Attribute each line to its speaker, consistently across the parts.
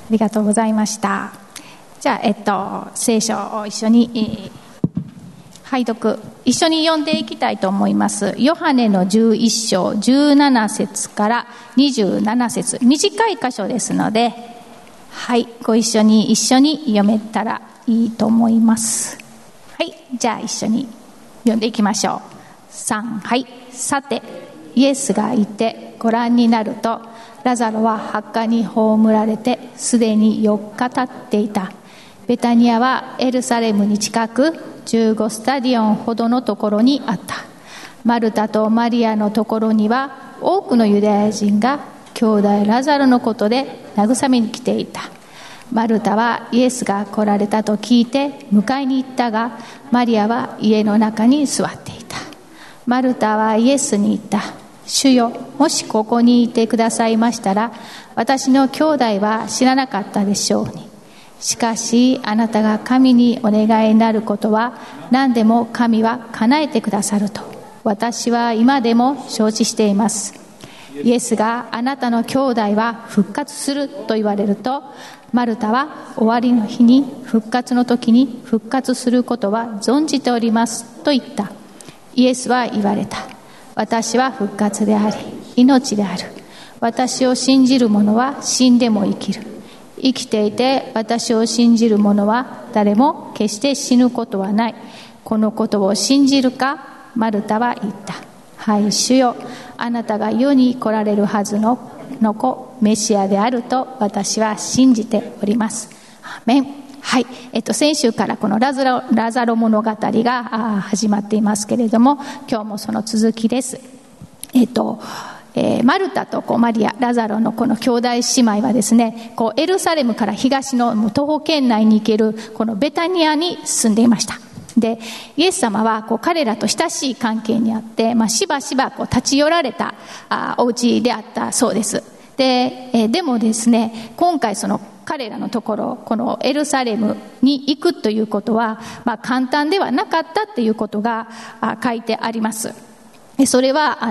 Speaker 1: りがとうございました。じゃあ、聖書を一緒に、拝読一緒に読んでいきたいと思います。ヨハネの11章17節から27節、短い箇所ですので、はい、ご一緒に読めたらいいと思います。はい、じゃあ一緒に読んでいきましょう。3、はい。さて、イエスがいてご覧になると、ラザロは墓に葬られてすでに4日経っていた。ベタニアはエルサレムに近く15スタディオンほどのところにあった。マルタとマリアのところには多くのユダヤ人が兄弟ラザロのことで慰めに来ていた。マルタはイエスが来られたと聞いて迎えに行ったが、マリアは家の中に座っていた。マルタはイエスに言った。主よ、もしここにいてくださいましたら、私の兄弟は死ななかったでしょうに。しかしあなたが神にお願いになることは何でも神は叶えてくださると私は今でも承知しています。イエスがあなたの兄弟は復活すると言われると、マルタは終わりの日に復活の時に復活することは存じておりますと言った。イエスは言われた。私は復活であり命である。私を信じる者は死んでも生きる。生きていて私を信じる者は誰も決して死ぬことはない。このことを信じるか。マルタは言った。はい、主よ、あなたが世に来られるはずの子メシアであると私は信じております。アーメン。はい、先週からこのラザロ物語が始まっていますけれども、今日もその続きです。マルタとマリア、ラザロのこの兄弟姉妹はですね、エルサレムから東の徒歩圏内に行けるこのベタニアに住んでいました。で、イエス様は彼らと親しい関係にあって、しばしば立ち寄られたお家であったそうです。で、でもですね、今回その彼らのところ、このエルサレムに行くということは、簡単ではなかったっていうことが書いてあります。それは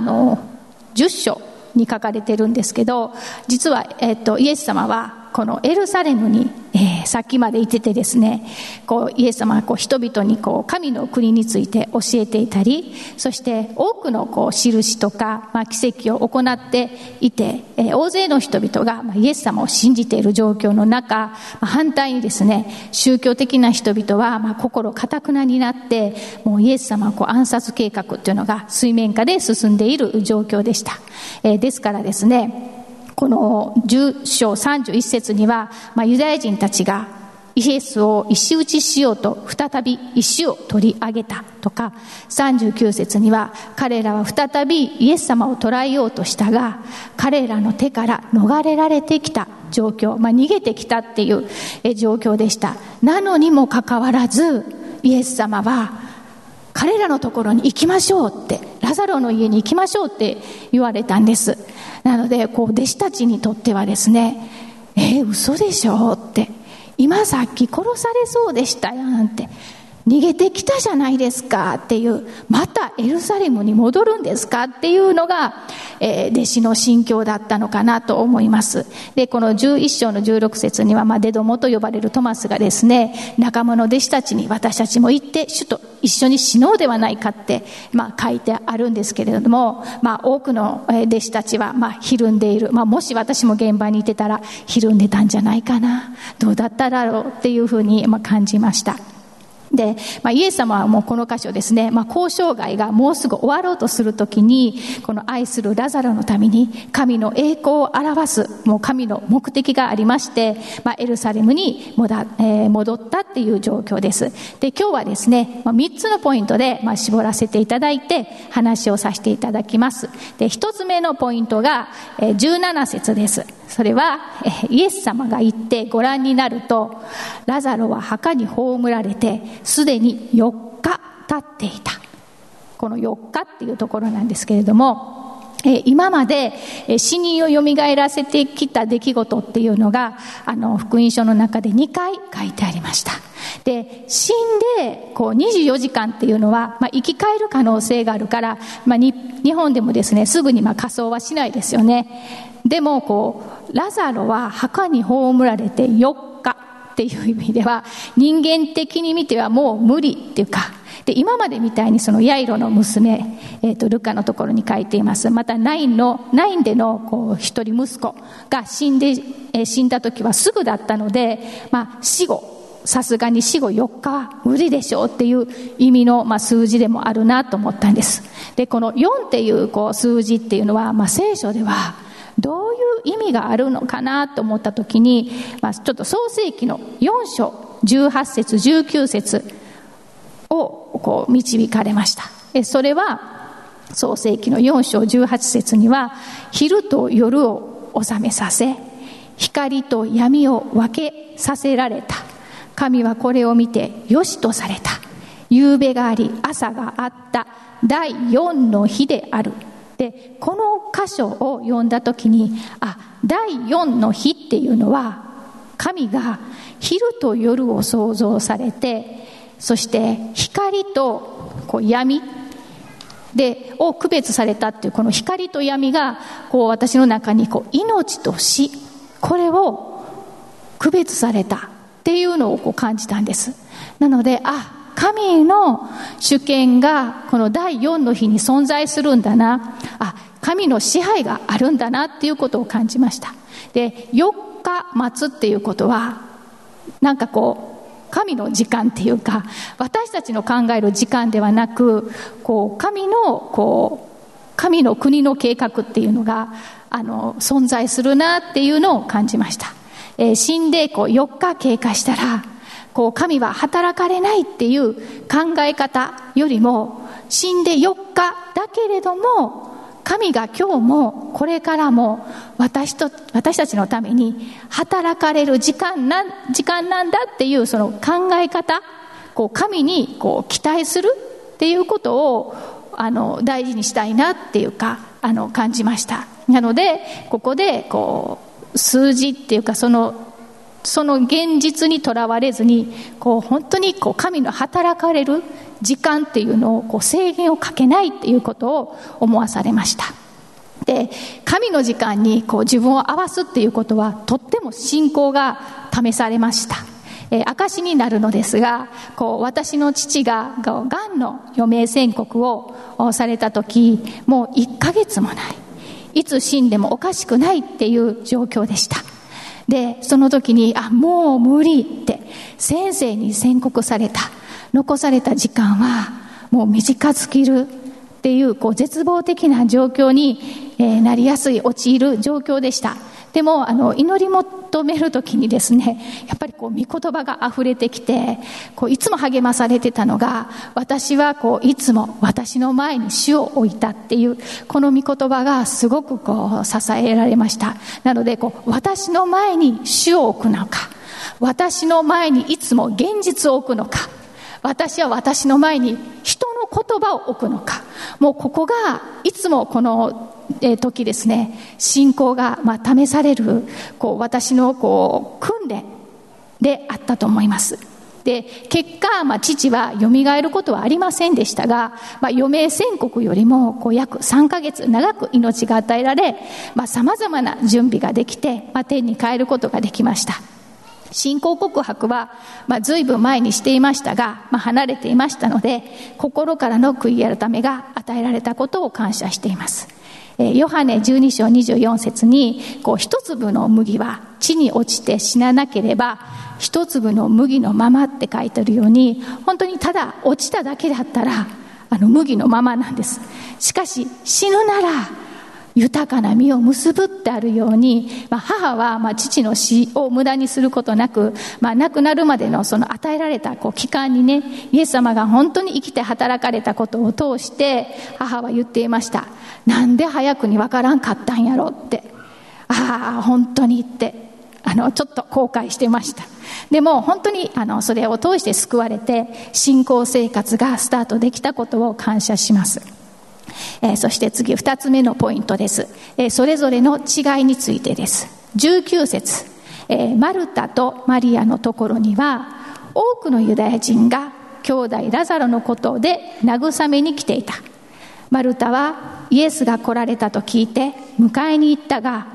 Speaker 1: 10章に書かれているんですけど、実は、イエス様はこのエルサレムに、さっきまでいててですね、イエス様は人々に神の国について教えていたり、そして多くの印とか、奇跡を行っていて、大勢の人々が、イエス様を信じている状況の中、反対にですね、宗教的な人々は、心堅くなになって、もうイエス様を暗殺計画というのが水面下で進んでいる状況でした。ですからですね、この10章31節には、ユダヤ人たちがイエスを石打ちしようと再び石を取り上げたとか、39節には彼らは再びイエス様を捕らえようとしたが、彼らの手から逃れられてきた状況、逃げてきたっていう状況でした。なのにもかかわらず、イエス様は彼らのところに行きましょうって、ラザロの家に行きましょうって言われたんです。なので弟子たちにとってはですね、嘘でしょって、今さっき殺されそうでしたやんって、逃げてきたじゃないですかっていう、またエルサレムに戻るんですかっていうのが、弟子の心境だったのかなと思います。で、この11章の16節には、デドモと呼ばれるトマスがですね、仲間の弟子たちに私たちも行って主と一緒に死のうではないかって、書いてあるんですけれども、多くの弟子たちはひるんでいる、もし私も現場にいてたらひるんでたんじゃないかな、どうだっただろうっていうふうに感じました。で、イエス様はもうこの箇所ですね、交渉外がもうすぐ終わろうとするときに、この愛するラザロのために神の栄光を表す、もう神の目的がありまして、エルサレムに戻ったっていう状況です。で、今日はですね、3つのポイントで絞らせていただいて話をさせていただきます。で、1つ目のポイントが17節です。それはイエス様が行ってご覧になると、ラザロは墓に葬られてすでに4日経っていた。この4日っていうところなんですけれども、今まで死人を蘇らせてきた出来事っていうのが福音書の中で2回書いてありました。で、死んで24時間っていうのは、生き返る可能性があるから、日本でもですね、すぐに火葬はしないですよね。 でもラザロは墓に葬られて4日っていう意味では、人間的に見てはもう無理っていうか、で今までみたいにそのヤイロの娘、ルカのところに書いています。またナインでの一人息子が死んだ時はすぐだったので、さすがに死後4日は無理でしょうっていう意味の数字でもあるなと思ったんです。でこの4っていう数字っていうのは、聖書ではどういう意味があるのかなと思った時に、ちょっと創世記の4章18節19節を導かれました。それは創世記の4章18節には、昼と夜を治めさせ、光と闇を分けさせられた。神はこれを見てよしとされた。夕べがあり朝があった。第4の日である。でこの箇所を読んだときに、第4の日っていうのは、神が昼と夜を創造されて、そして光と闇でを区別されたっていう、この光と闇が私の中に命と死、これを区別されたっていうのを感じたんです。なので、神の主権がこの第4の日に存在するんだな、神の支配があるんだなっていうことを感じました。で4日待つっていうことは、なんか神の時間っていうか、私たちの考える時間ではなく、神の国の計画っていうのが存在するなっていうのを感じました。死んで4日経過したら、神は働かれないっていう考え方よりも、死んで4日だけれども神が今日もこれからも私たちのために働かれる時間なんだっていう、その考え方、神に期待するっていうことを大事にしたいなっていうか感じました。なのでここで数字っていうか、その現実にとらわれずに、本当に神の働かれる時間っていうのを制限をかけないっていうことを思わされました。で神の時間に自分を合わすっていうことは、とっても信仰が試されました。証になるのですが、私の父ががんの余命宣告をされた時、もう1ヶ月もない、いつ死んでもおかしくないっていう状況でした。でその時にもう無理って先生に宣告された。残された時間はもう短すぎるっていう、絶望的な状況になりやすい、陥る状況でした。でも祈り求める時にですね、やっぱり御言葉があふれてきて、いつも励まされてたのが、私はいつも私の前に主を置いたっていう、この御言葉がすごく支えられました。なので私の前に主を置くのか、私の前にいつも現実を置くのか、私は私の前に人の言葉を置くのか、もうここがいつもこの時ですね、信仰が試される私の訓練であったと思います。で結果、父はよみがえることはありませんでしたが、余命宣告よりも約3ヶ月長く命が与えられ、さまざまな準備ができて、天に帰ることができました。信仰告白は随分前にしていましたが、離れていましたので、心からの悔い改めが与えられたことを感謝しています。ヨハネ12章24節に、一粒の麦は地に落ちて死ななければ一粒の麦のままって書いてあるように、本当にただ落ちただけだったら麦のままなんです。しかし死ぬなら豊かな実を結ぶってあるように、母は父の死を無駄にすることなく、亡くなるまでのその与えられた期間にね、イエス様が本当に生きて働かれたことを通して母は言っていました。なんで早くに分からんかったんやろって、本当にってちょっと後悔してました。でも本当にそれを通して救われて信仰生活がスタートできたことを感謝します。そして次2つ目のポイントです。それぞれの違いについてです。19節、マルタとマリアのところには多くのユダヤ人が兄弟ラザロのことで慰めに来ていた。マルタはイエスが来られたと聞いて迎えに行ったが、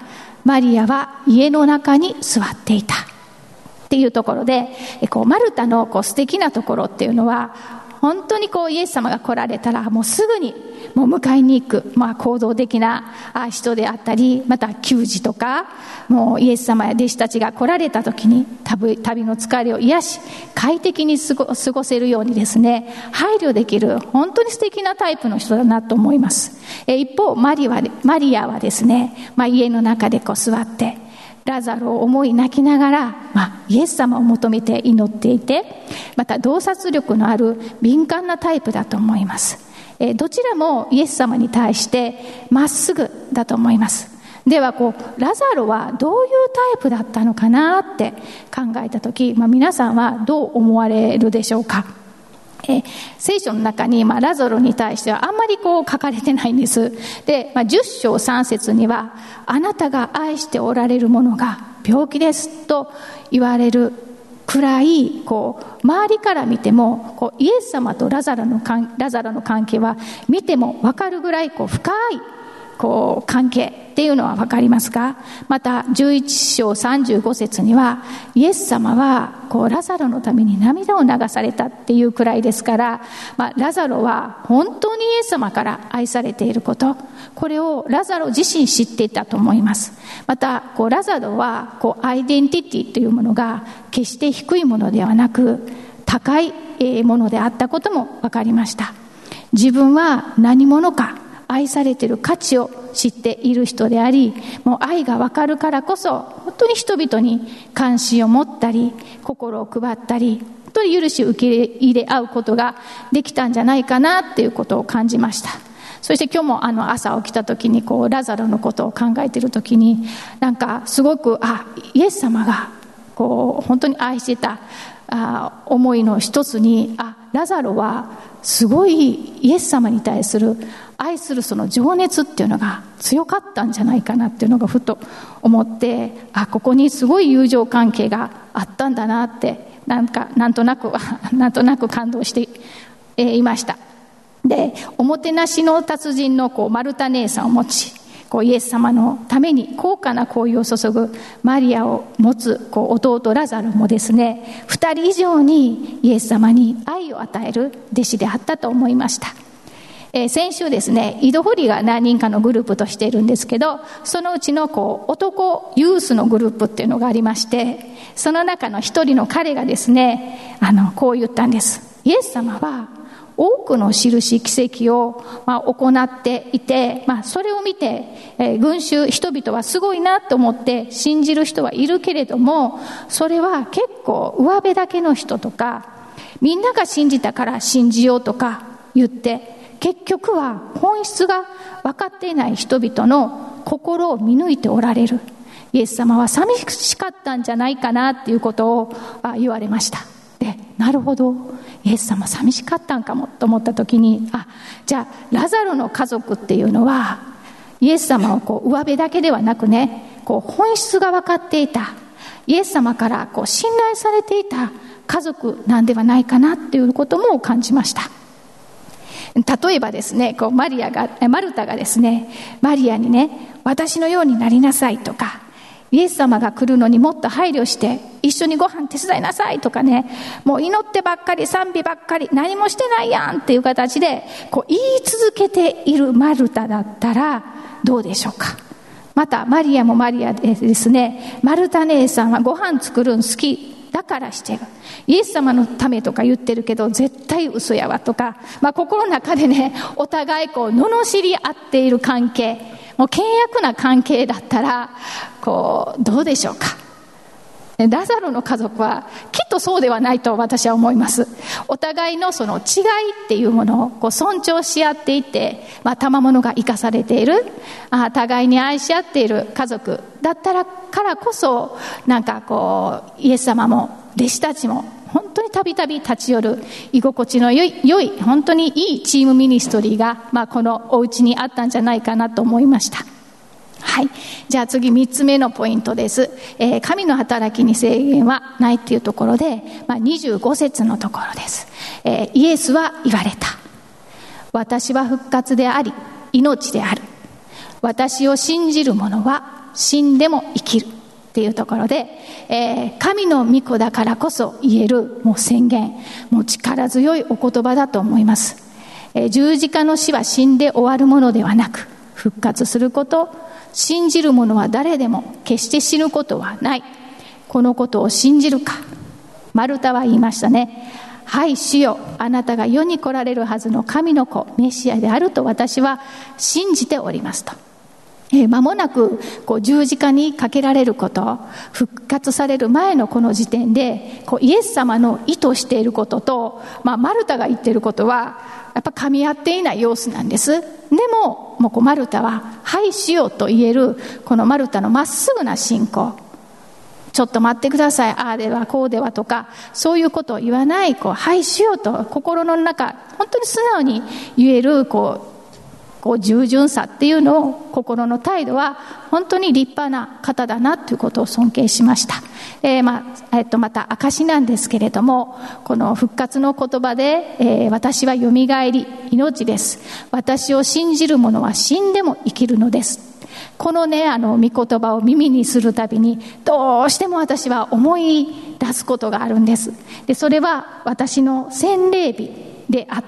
Speaker 1: マリアは家の中に座っていたっていうところで、マルタの素敵なところっていうのは、本当にイエス様が来られたらもうすぐにもう迎えに行く、行動的な人であったり、また給仕とか、もうイエス様や弟子たちが来られた時に旅の疲れを癒し、快適に過ごせるようにですね、配慮できる本当に素敵なタイプの人だなと思います。一方マリアはですね、家の中で座ってラザロを思い泣きながら、イエス様を求めて祈っていて、また洞察力のある敏感なタイプだと思います。どちらもイエス様に対してまっすぐだと思います。ではラザロはどういうタイプだったのかなって考えたとき、皆さんはどう思われるでしょうか。聖書の中に、ラザロに対してはあんまり書かれてないんです。で、10章3節には、あなたが愛しておられるものが病気ですと言われるくらい、周りから見てもイエス様とラザロの関係は見ても分かるぐらい深い関係っていうのは分かりますか。また11章35節には、イエス様はラザロのために涙を流されたっていうくらいですから、ラザロは本当にイエス様から愛されていること、これをラザロ自身知っていたと思います。またラザロはアイデンティティというものが決して低いものではなく高いものであったことも分かりました。自分は何者か、愛されている価値を知っている人であり、もう愛が分かるからこそ本当に人々に関心を持ったり、心を配ったり、本当に許し受け入れ合うことができたんじゃないかなっていうことを感じました。そして今日も朝起きた時にラザロのことを考えている時に、すごくイエス様が本当に愛してた思いの一つに、ラザロはすごいイエス様に対する愛するその情熱っていうのが強かったんじゃないかなっていうのがふと思って、ここにすごい友情関係があったんだなって、なんとなく感動していました。で、おもてなしの達人のマルタ姉さんを持ち、イエス様のために高価な香油を注ぐマリアを持つ弟ラザロもですね、2人以上にイエス様に愛を与える弟子であったと思いました。先週ですね、井戸掘りが何人かのグループとしているんですけど、そのうちの男ユースのグループっていうのがありまして、その中の一人の彼がですね、こう言ったんです。イエス様は多くの印奇跡を行っていて、それを見て人々はすごいなと思って信じる人はいるけれども、それは結構上辺だけの人とか、みんなが信じたから信じようとか言って、結局は本質が分かっていない人々の心を見抜いておられるイエス様は寂しかったんじゃないかなっていうことを言われました。で、なるほど、イエス様寂しかったんかもと思った時に、じゃあラザロの家族っていうのはイエス様を上辺だけではなくね、本質が分かっていた、イエス様から信頼されていた家族なんではないかなっていうことも感じました。例えばですね、マルタがですね、マリアにね、私のようになりなさいとか、イエス様が来るのにもっと配慮して一緒にご飯手伝いなさいとかね、もう祈ってばっかり賛美ばっかり何もしてないやんっていう形で言い続けているマルタだったらどうでしょうか。またマリアもマリアでですね、マルタ姉さんはご飯作るん好きだからしてる、イエス様のためとか言ってるけど絶対嘘やわとか、心の中でね、お互い罵り合っている関係、もう険悪な関係だったらどうでしょうか。ラザロの家族はきっとそうではないと私は思います。お互いのその違いっていうものを尊重し合っていて、賜物が生かされている、互いに愛し合っている家族だったらからこそ、イエス様も弟子たちも本当にたびたび立ち寄る居心地の良い本当にいいチームミニストリーが、このお家にあったんじゃないかなと思いました。はい、じゃあ次3つ目のポイントです。神の働きに制限はないというところで、25節のところです。イエスは言われた。私は復活であり命である。私を信じる者は死んでも生きるっていうところで、神の御子だからこそ言えるもう宣言、もう力強いお言葉だと思います。十字架の死は死んで終わるものではなく、復活すること、信じる者は誰でも決して死ぬことはない。このことを信じるか。マルタは言いましたね。はい、主よ、あなたが世に来られるはずの神の子、メシアであると私は信じておりますと。間もなく十字架にかけられること、復活される前のこの時点でイエス様の意図していることと、マルタが言っていることはやっぱ噛み合っていない様子なんです。でもマルタははい主よと言えるこのマルタのまっすぐな信仰、ちょっと待ってください、ああではこうではとかそういうことを言わない、はい主よと心の中本当に素直に言える従順さっていうのを、心の態度は本当に立派な方だなということを尊敬しました。また証なんですけれども、この復活の言葉で、私はよみがえり命です、私を信じる者は死んでも生きるのです。このね、御言葉を耳にするたびにどうしても私は思い出すことがあるんです。でそれは私の洗礼日であって、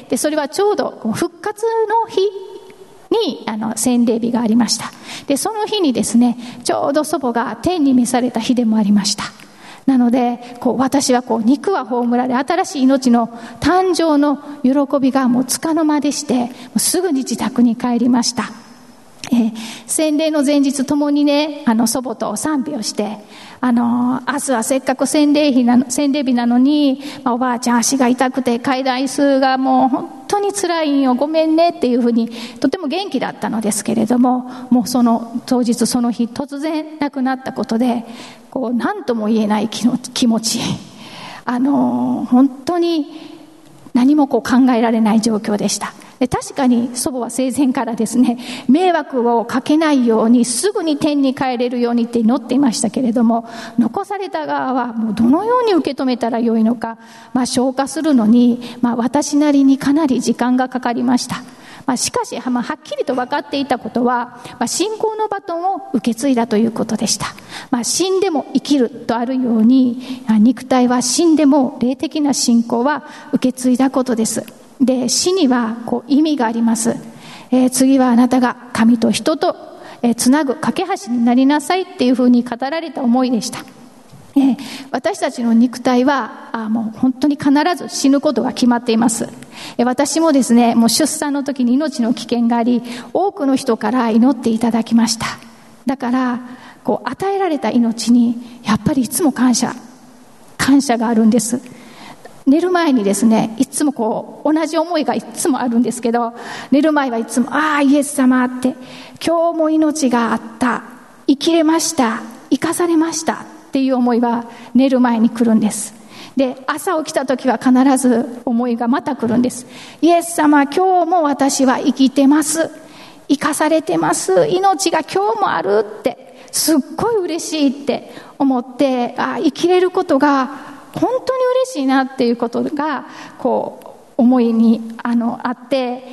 Speaker 1: でそれはちょうど復活の日に洗礼日がありました。でその日にですね、ちょうど祖母が天に召された日でもありました。なので私は肉は葬られ、新しい命の誕生の喜びがもうつかの間でして、すぐに自宅に帰りました。洗礼の前日ともにね、祖母と賛美をして、明日はせっかく洗礼日なのに、おばあちゃん足が痛くて階段椅子がもう本当に辛いんよ、ごめんねっていうふうにとても元気だったのですけれども、もうその当日その日突然亡くなったことで何とも言えない気持ち、本当に何も考えられない状況でした。で確かに祖母は生前からですね、迷惑をかけないようにすぐに天に帰れるようにって祈っていましたけれども、残された側はもうどのように受け止めたらよいのか、消化するのに、私なりにかなり時間がかかりました。しかし、はっきりと分かっていたことは、信仰のバトンを受け継いだということでした。死んでも生きるとあるように、肉体は死んでも霊的な信仰は受け継いだことです。で死には意味があります。次はあなたが神と人とつなぐ架け橋になりなさいっていうふうに語られた思いでした。私たちの肉体はもう本当に必ず死ぬことが決まっています。私もですね、もう出産の時に命の危険があり、多くの人から祈っていただきました。だから与えられた命にやっぱりいつも感謝があるんです。寝る前にですね、いつも同じ思いがいつもあるんですけど、寝る前はいつもイエス様って今日も命があった、生きれました、生かされましたっていう思いは寝る前に来るんです。で朝起きた時は必ず思いがまた来るんです。イエス様、今日も私は生きてます、生かされてます、命が今日もあるってすっごい嬉しいって思って、生きれることが本当に嬉しいなっていうことが思いにあって、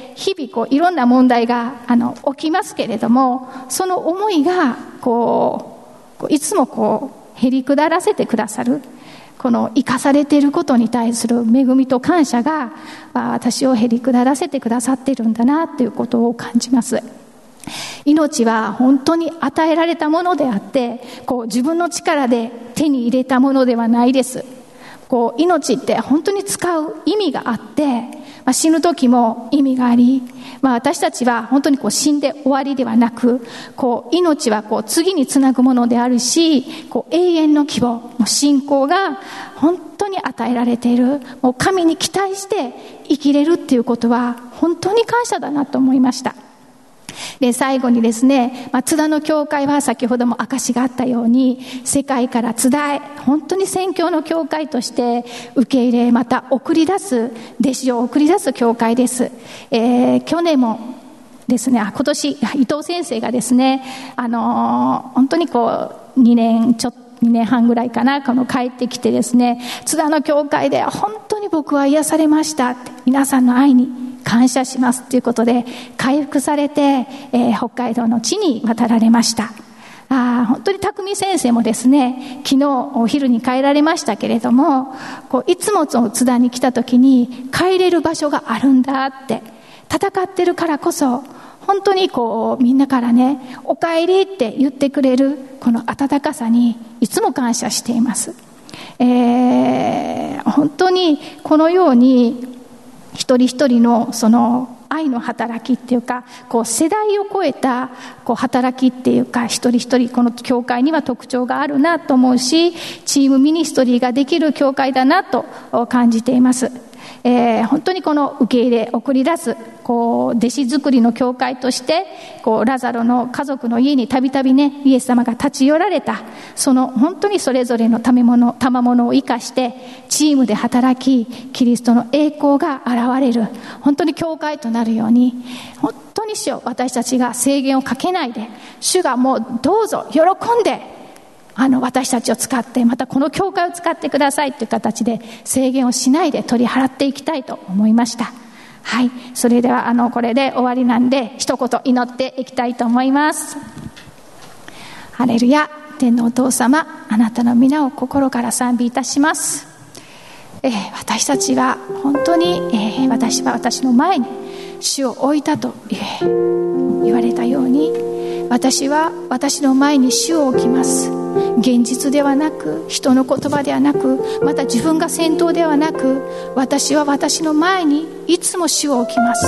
Speaker 1: 日々いろんな問題が起きますけれども、その思いがいつもへり下らせてくださる、この生かされていることに対する恵みと感謝が私をへり下らせてくださっているんだなっていうことを感じます。命は本当に与えられたものであって、自分の力で手に入れたものではないです。命って本当に使う意味があって、死ぬ時も意味があり、私たちは本当に死んで終わりではなく、命は次につなぐものであるし、永遠の希望、信仰が本当に与えられている、もう神に期待して生きれるっていうことは本当に感謝だなと思いました。で最後にですね、津田の教会は先ほども証があったように、世界から津田へ本当に宣教の教会として受け入れ、また送り出す、弟子を送り出す教会です。去年もですね、今年伊藤先生がですね、本当に2年半ぐらいかな、帰ってきてですね、津田の教会で本当に僕は癒されましたって、皆さんの愛に感謝しますということで回復されて、北海道の地に渡られました。 本当に匠先生もですね、昨日お昼に帰られましたけれども、いつも津田に来た時に帰れる場所があるんだって、戦ってるからこそ本当にみんなからね、お帰りって言ってくれるこの温かさにいつも感謝しています。本当にこのように一人一人のその愛の働きっていうか、世代を超えた働きっていうか、一人一人この教会には特徴があるなと思うし、チームミニストリーができる教会だなと感じています。本当にこの受け入れ送り出す弟子作りの教会として、ラザロの家族の家にたびたびね、イエス様が立ち寄られた、その本当にそれぞれの賜物を生かしてチームで働き、キリストの栄光が現れる本当に教会となるように、本当に主よ、私たちが制限をかけないで、主がもうどうぞ喜んで私たちを使って、またこの教会を使ってくださいという形で制限をしないで取り払っていきたいと思いました。はい、それではこれで終わりなんで、一言祈っていきたいと思います。ハレルヤ。天のお父様、あなたの皆を心から賛美いたします。私たちが本当に、私は私の前に主を置いたと、言われたように、私は私の前に主を置きます。現実ではなく、人の言葉ではなく、また自分が先頭ではなく、私は私の前にいつも主を置きます。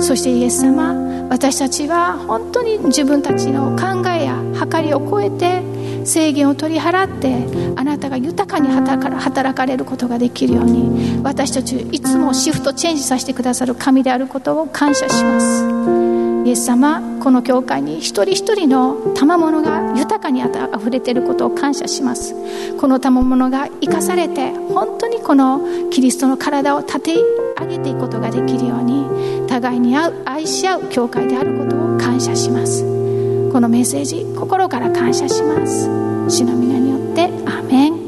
Speaker 1: そしてイエス様、私たちは本当に自分たちの考えや計りを超えて制限を取り払って、あなたが豊かに働かれることができるように、私たちいつもシフトチェンジさせてくださる神であることを感謝します。イエス様、この教会に一人一人の賜物が豊かにあふれていることを感謝します。この賜物が生かされて、本当にこのキリストの体を立て上げていくことができるように、互いに愛し合う教会であることを感謝します。このメッセージ、心から感謝します。主の皆によってアーメン。